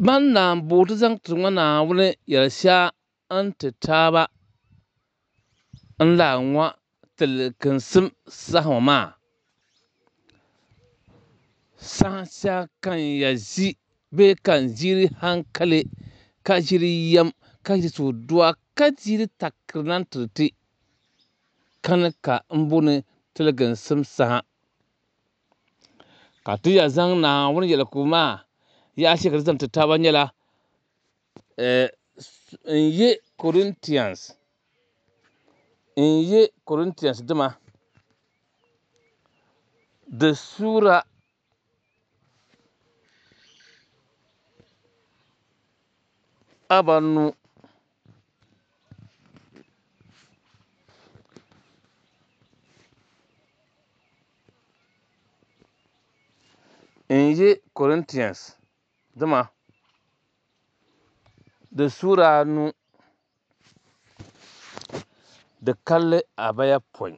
man na botu zang tuma na wune yel sha an ti taaba an la ŋwa tilkinsim sahama sahasha kan ya zi be kan ziri hankali ka ziri yam ka ziri suduwa ka ziri takirnan tirti kan ka mbuni tilkinsim saha ka ti ya zang na wune yel kuma ya shekar zam ti taaba nyɛla n ye Corinthians dima di sura abanu n ye Corinthians dima di sura nu di kalli abaya pɔin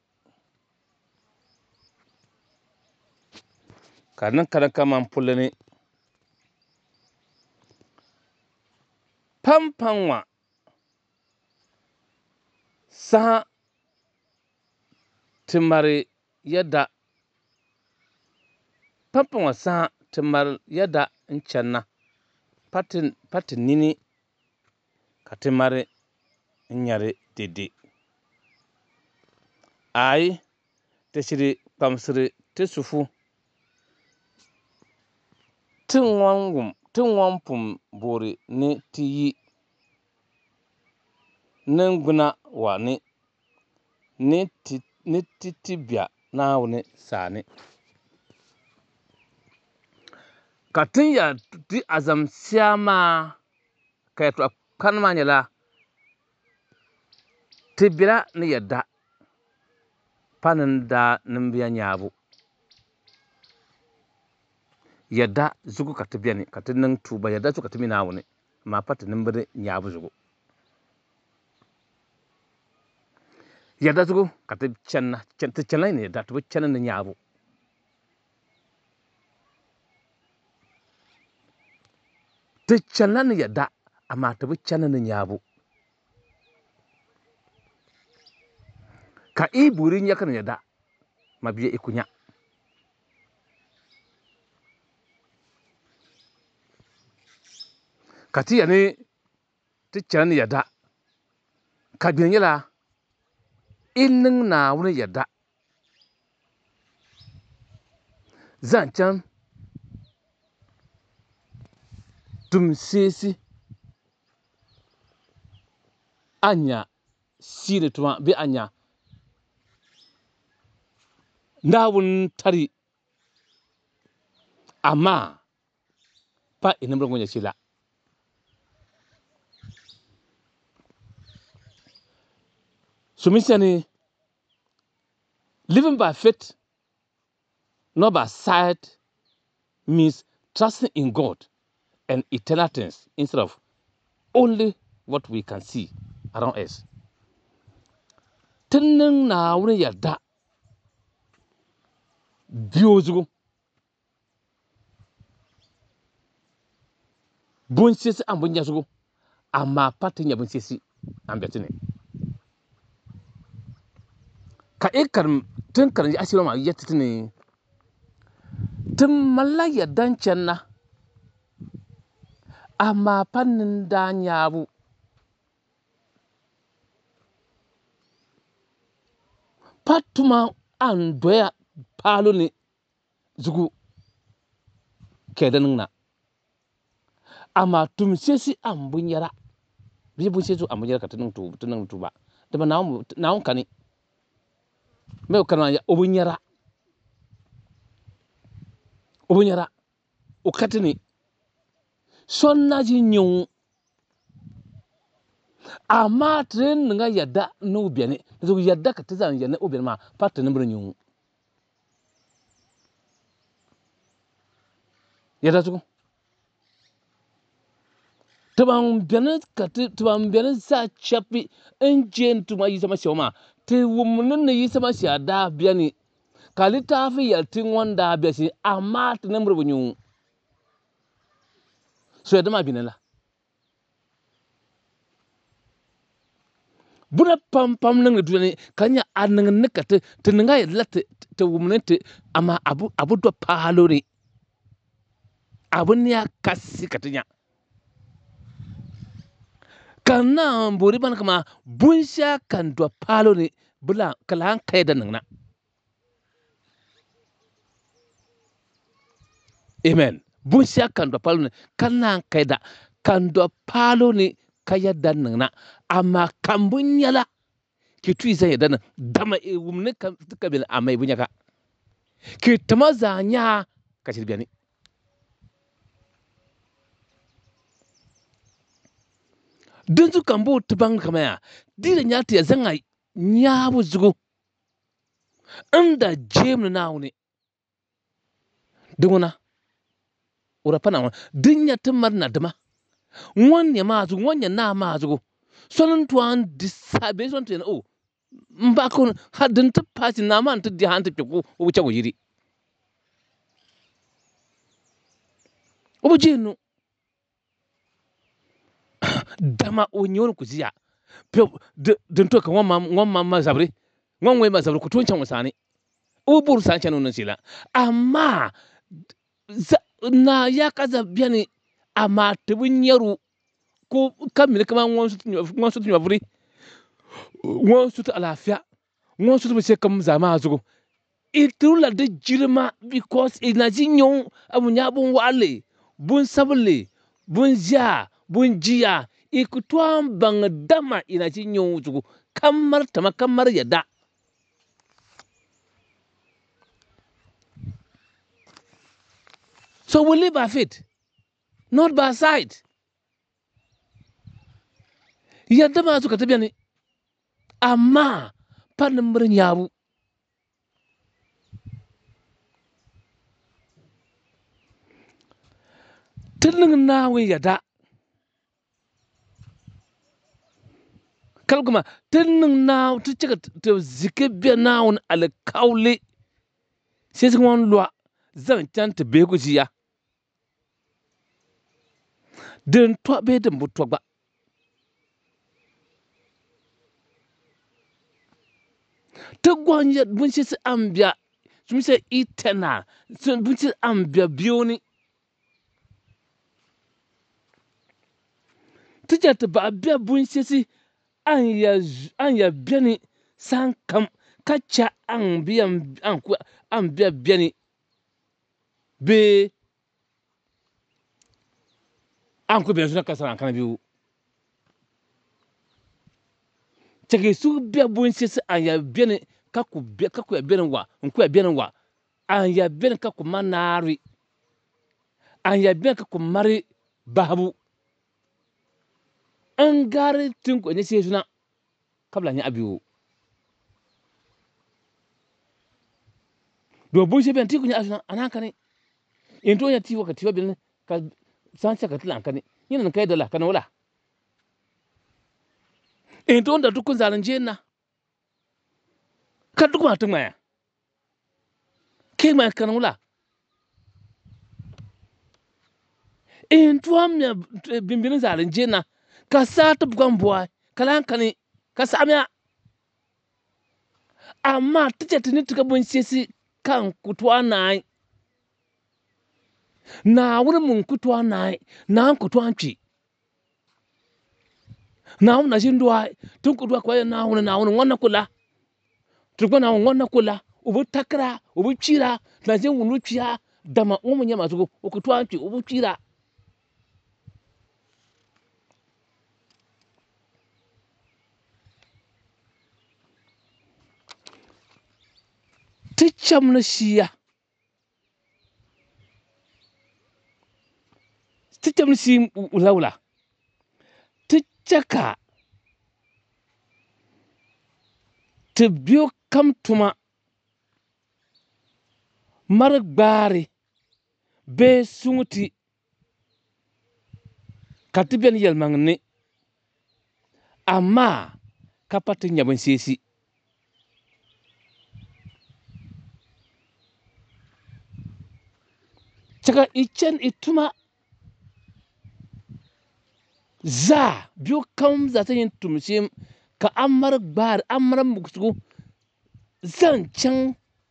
ka din kana kaman puli ni pampan ŋwa saha ti mari yɛda pampan ŋwa saha ti mari yɛda n channa pa ti nini ka ti mari n nyɛri dede ayi ti shiri kpamsiri ti sufu ti ŋɔn pum boori ni ti yi ningbuna wa ni ti bia Naawuni saani ka tin ya di azam sia maa ka yɛltɔɣa kani maa nyɛla ti bela ni yɛda pa nindaa nimbiya nyaabu yɛda zugu ka ti bɛni ka ti niŋ tuuba yɛda zugu ka ti mi Naawuni amaa pa ti nimbili nyaabu zugu yɛda zugu ka ti channa ti chanla ni yɛda ti bi chani ni nyaabu ti chanla ni yɛda amaa ti bi chani ni nyaabu ka i buuri nyɛkiri ni yɛda ma bia i ku nya ka ti yɛni ti chani ni yɛda ka di nyɛla i niŋ Naawuni yɛda zaŋ chaŋ tum seesi a nya siiri tuma bee a nya Naawuni tari amaa pa i nimbiri ŋɔ nyɛ shɛla Somi-sani living by faith not by sight means trusting in God and eternal things instead of only what we can see around us. Ti niŋ Naawuni yɛda bio zugu bunsiɛsi an bi nya zugu amaa pa ti nya bunsiɛsi an bɛ ti ni ka tin karim yaɣashɛli maa yɛti ti ni ti malila yɛda n channa amaa pa nindaa nyaabu pa tuma an doya paalo ni zugu kɛɛda niŋ na amaa tumsiɛsi an bi nyɛra bee bunsiɛsi an bi nyɛra ka ti niŋ tuuba dama Naawuni kani mɛ o kani maa o bi nyɛra o ka ti ni so na ʒi nyɛŋ amaa ti niŋa yɛda ni o bɛni zuɣu yɛda ka ti zaŋ yɛ ni o bɛni maa pa ti nimbiri nyɛŋ yɛda zuɣu ti ban bɛni zaa chɛbi n jɛn tuma yi sama shɛba maa ti wumni ni yi sama shɛba daa bɛni ka littaafi yɛli ti ŋɔn daa bɛ shee amaa ti nimbiri bi nyɛŋ so yadda ma binala buna pam nang duni kanya anang nika te nga yadla te wumne te ama abu do palo ni abun ya kasi katinya kana mburi ban kama bunsha kan do palo ni bula kalan kai da nang na amen bunsha kan do palo ni kana kai da kan do palo ni kaya da nang na amma kan bunyala ki tui zan yadda nan dama wumne kan bil amai bunyaka ki tamaza nya ka shirbiani dunzu kambo tubang kamaya dira nyati ya zanga nyabu zugo anda jem na wuni dunguna ura pana dunya tumar na dama wanya ma zugo wanya na ma zugo sonon tuan disabe son tuan o mbako hadin ta pasi na man ta di hanta ko wuce wuyiri obo jenu dama o nyon kuziya den to kan wamma ma zabri ngonwe ma zabri ku tun can wasani o bur san can non sila amma na ya kaza biani amma tubun yaro ko kamil kama ngon su tunya buri ngon su ta alafiya ngon su ta kam zama zugo itula da jirma because ina jinyon abunya bun wale bun sabule bun ja bun jiya ikutuwan bang dama ina jinyon zugo kamar yada so we live by faith not by sight yadda ma suka tabiya ne amma fannin murin yabu tunin nawe yada kalkuma tunin na tu cika ta zike biya nawun alkaule sai sun wani luwa zan canta bai gujiya din to bai din butuwa ba ta gwanya bunshi su an biya sun sai itana sun bunshi an biya biyo ni ta ta ba biya bunshi su an ya biya ni san kam kacha an biya biya ni be an ku biya suna kasar an kana biyu cike su biya bunshi su an ya biya ni kaku ya biya ni wa nku ya biya ni wa an ya biya ni kaku manari an ya biya kaku mari babu an gari tun ko ne sai suna kabla ni abiyo do bunshi ben ti ku ni asuna anan kane in to ya ti wakati wa bin ka san ka tilan kane yin kai da la kana wala in to da dukun zalan jenna ka duk ma tun maya ke ma kana wala in to am ya bimbin zalan jenna ka sa ta bugan buwa kalan kane ka samya amma tace tuni tuka bunshi si kan kutuwa na wurin mun kutuwa na kutuwa ci na wuna shin duwa tun kutuwa kwa na wuna wannan kula tukwa na wannan kula ubu takra ubu cira na jin wunu ciya da ma umun ya masu kutuwa ci ubu cira ticham na shiya ticham na shi laula tichaka ti biyo kam tuma mar gbari be sunguti ka ti biyan yelman ni amma ka patin yabin sesi caka icen ituma za biyo kam za ta yin tumshe ka amar gbar amar mugsugo zan can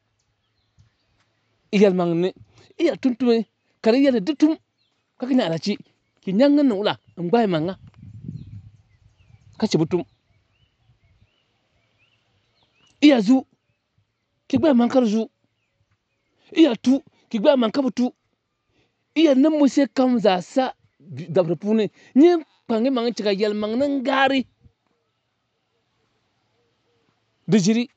iyal mangne iya tuntume kare yale dutum ka kina alaci ki nyangan na ula ngbai manga ka ci butum iya zu ki gbai mankar zu iya tu ki gbai manka butu iya nan mu sai kam za sa da pune ni pange mangi cika yal mangnan gari dijiri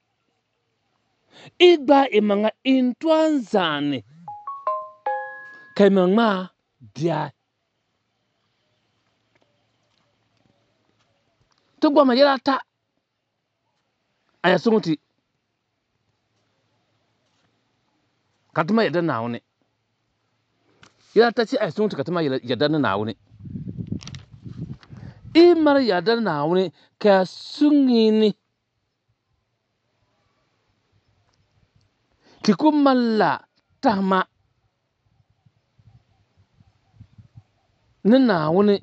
igba imanga intwan zane kai mangma dia to gwa ma yala ta aya sunguti katuma yada nawune yala ta ci aya sunguti katuma yada nawune imar yada nawune ka sungini kikumalla tama na nawune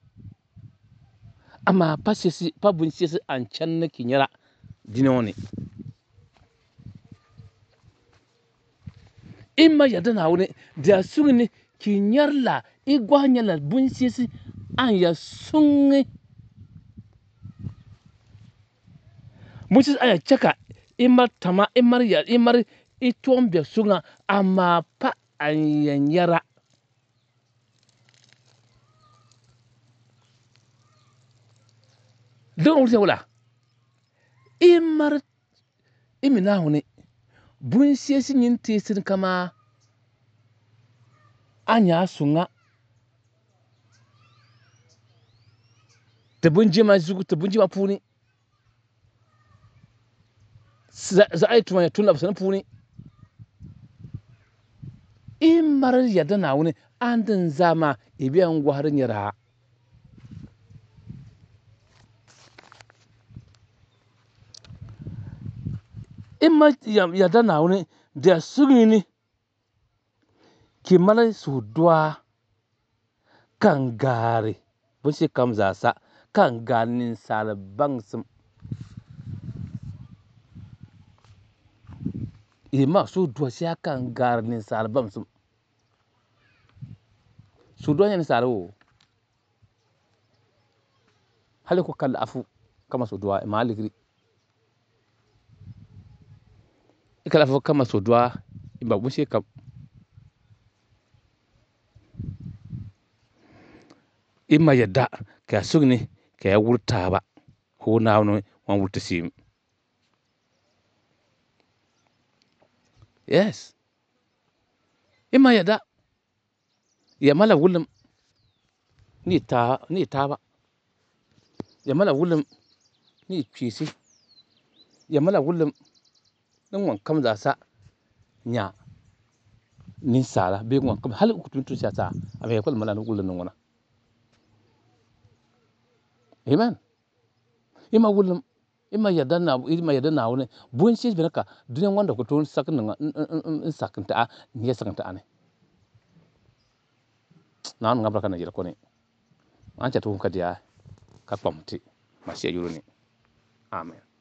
ama pasisi pabun sisi an can na kinyara dinone imma yada nawune da sungini kinyarla igwanyala bun sisi an ya sungi musis aya chaka imar tama imar ituombe sunga ama pa an yanyara don urte wala imar imina hune bun sisi nyin tisin kama anya sunga te bunjima zugu te bunjima puni za ai tuma ya tuna basana puni imar yada nawune andin zama ibiyan gwarin yara imma yada nawune da sugini ki mala su dua kan gari bun shi kam zasa kan ganin salban sum ima su dua shi kan ganin salban sum su dua ne salo hali ko kala afu kama su dua ma aligri ikala afu kama su dua imba bun shi kam imma yadda ka sugni ka ya wurta ba ko na wani wan wurta sim yes imma yadda ya mala wulum ni ta ba ya mala wulum ni kwisi ya mala wulum nan wan kam za sa nya ni sala be wan kam hal ku tun sa sa ame ko mala wulum nan wana amen ima wulum ima yadda na wani bun shi binaka duniyan wanda ku tun sakin nan in sakinta ni ya sakinta ne na ngabra kana jira ko ne an ta tun ka dia ka pamti ma shi yuro ne amen